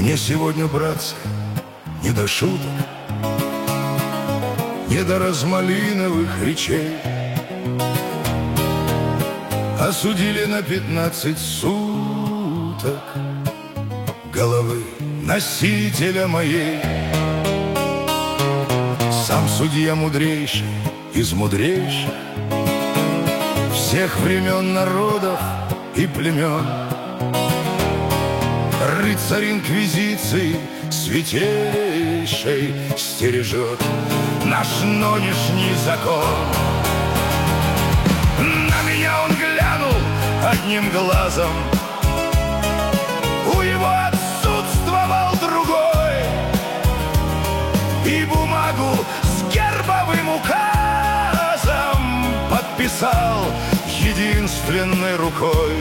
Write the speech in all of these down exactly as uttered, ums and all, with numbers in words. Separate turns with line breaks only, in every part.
Мне сегодня, братцы, не до шуток, не до размалиновых речей. Осудили на пятнадцать суток головы носителя моей. Сам судья мудрейший из мудрейших всех времен, народов и племен, рыцарь инквизиции святейшей стережет наш нынешний закон. На меня он глянул одним глазом, у его отсутствовал другой, и бумагу с гербовым указом подписал единственной рукой.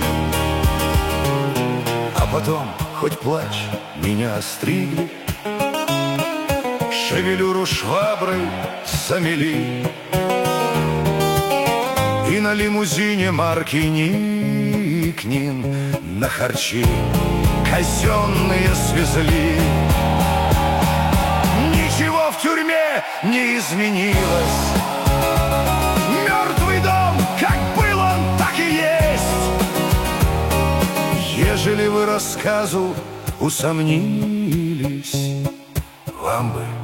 А потом, хоть плачь, меня остригли, шевелюру шваброй замели, и на лимузине марки Никнин на харчи казенные свезли. Ничего в тюрьме не изменилось, мертвый дом, как был он, так и есть. Ежели вы рассказу усомнились, вам бы